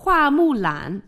花木兰.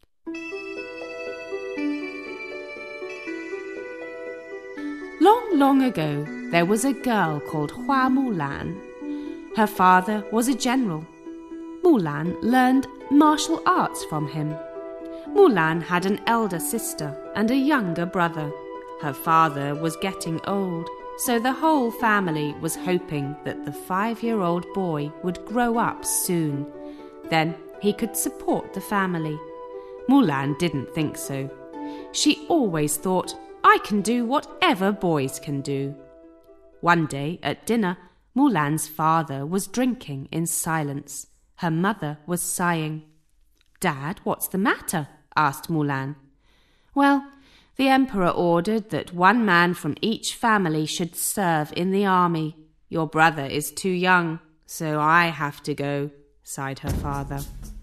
Long, long ago, there was a girl called Hua Mulan. Her father was a general. Mulan learned martial arts from him. Mulan had an elder sister and a younger brother. Her father was getting old, so the whole family was hoping that the 5-year-old boy would grow up soon. Then he could support the family. Mulan didn't think so. She always thought, I can do whatever boys can do. One day at dinner, Mulan's father was drinking in silence. Her mother was sighing. Dad, what's the matter? Asked Mulan. Well, the emperor ordered that 1 man from each family should serve in the army. Your brother is too young, so I have to go, sighed her father.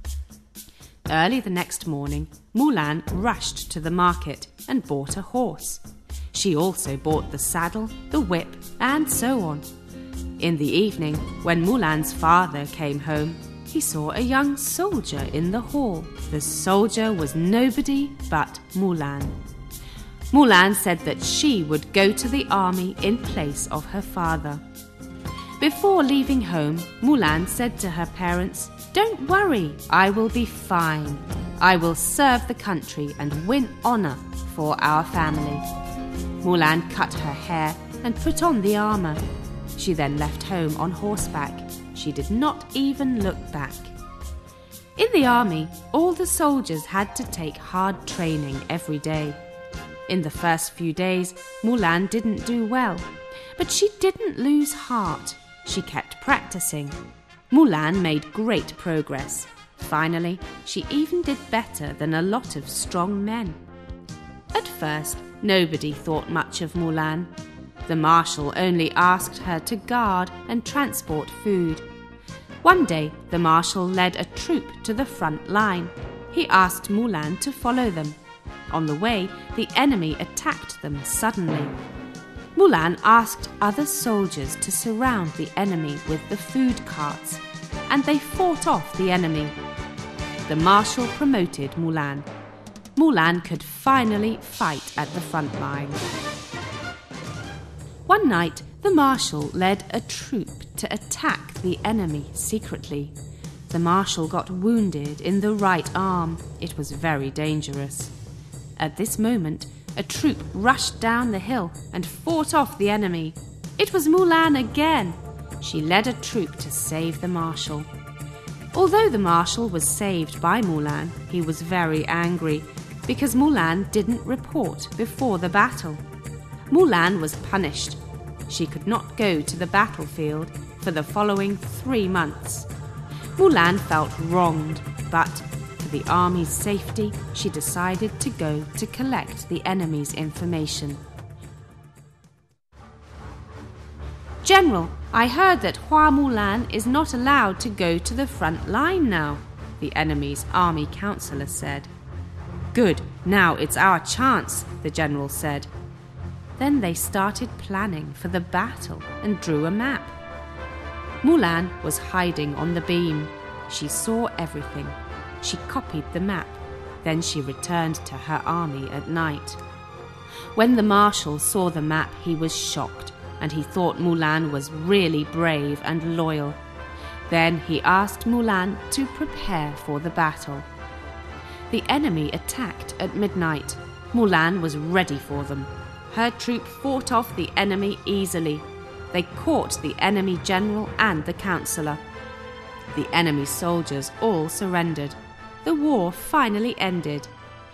Early the next morning, Mulan rushed to the market and bought a horse. She also bought the saddle, the whip, and so on. In the evening, when Mulan's father came home, he saw a young soldier in the hall. The soldier was nobody but Mulan. Mulan said that she would go to the army in place of her father. Before leaving home, Mulan said to her parents, Don't worry, I will be fine. I will serve the country and win honor for our family. Mulan cut her hair and put on the armor. She then left home on horseback. She did not even look back. In the army, all the soldiers had to take hard training every day. In the first few days, Mulan didn't do well, but she didn't lose heart. She kept practicing. Mulan made great progress. Finally, she even did better than a lot of strong men. At first, nobody thought much of Mulan. The marshal only asked her to guard and transport food. One day, the marshal led a troop to the front line. He asked Mulan to follow them. On the way, the enemy attacked them suddenly. Mulan asked other soldiers to surround the enemy with the food carts, and they fought off the enemy. The marshal promoted Mulan. Mulan could finally fight at the front line. One night, the marshal led a troop to attack the enemy secretly. The marshal got wounded in the right arm. It was very dangerous. At this moment, a troop rushed down the hill and fought off the enemy. It was Mulan again. She led a troop to save the marshal. Although the marshal was saved by Mulan, he was very angry because Mulan didn't report before the battle. Mulan was punished. She could not go to the battlefield for the following 3 months. Mulan felt wronged, but for the army's safety, she decided to go to collect the enemy's information. General, I heard that Hua Mulan is not allowed to go to the front line now, the enemy's army counselor said. Good, now it's our chance, the general said. Then they started planning for the battle and drew a map. Mulan was hiding on the beam. She saw everything. She copied the map. Then she returned to her army at night. When the marshal saw the map, he was shocked, and he thought Mulan was really brave and loyal. Then he asked Mulan to prepare for the battle. The enemy attacked at midnight. Mulan was ready for them. Her troop fought off the enemy easily. They caught the enemy general and the counselor. The enemy soldiers all surrendered. The war finally ended.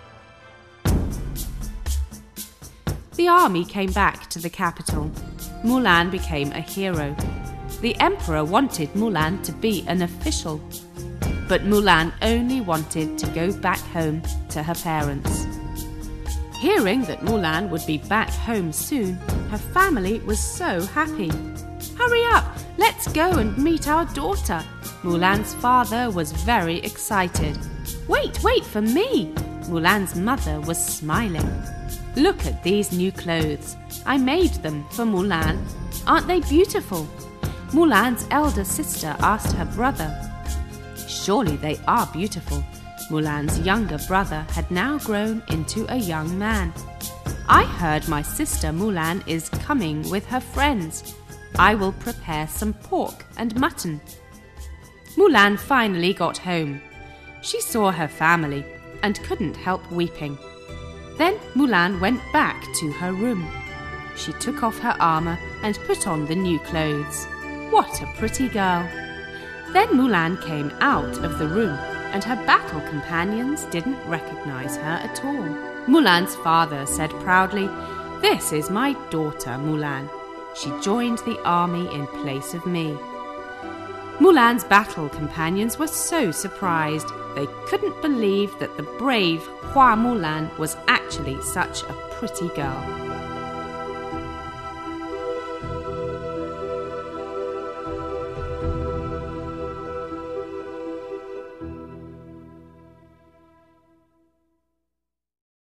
The army came back to the capital. Mulan became a hero. The emperor wanted Mulan to be an official, but Mulan only wanted to go back home to her parents. Hearing that Mulan would be back home soon, her family was so happy. Hurry up, let's go and meet our daughter. Mulan's father was very excited. Wait for me. Mulan's mother was smiling. Look at these new clothes. I made them for Mulan. Aren't they beautiful? Mulan's elder sister asked her brother. Surely they are beautiful. Mulan's younger brother had now grown into a young man. "I heard my sister Mulan is coming with her friends. I will prepare some pork and mutton." Mulan finally got home. She saw her family and couldn't help weeping. Then Mulan went back to her room. She took off her armor and put on the new clothes. What a pretty girl! Then Mulan came out of the room, and her battle companions didn't recognize her at all. Mulan's father said proudly, "This is my daughter Mulan. She joined the army in place of me." Mulan's battle companions were so surprised. They couldn't believe that the brave Hua Mulan was actually such a pretty girl.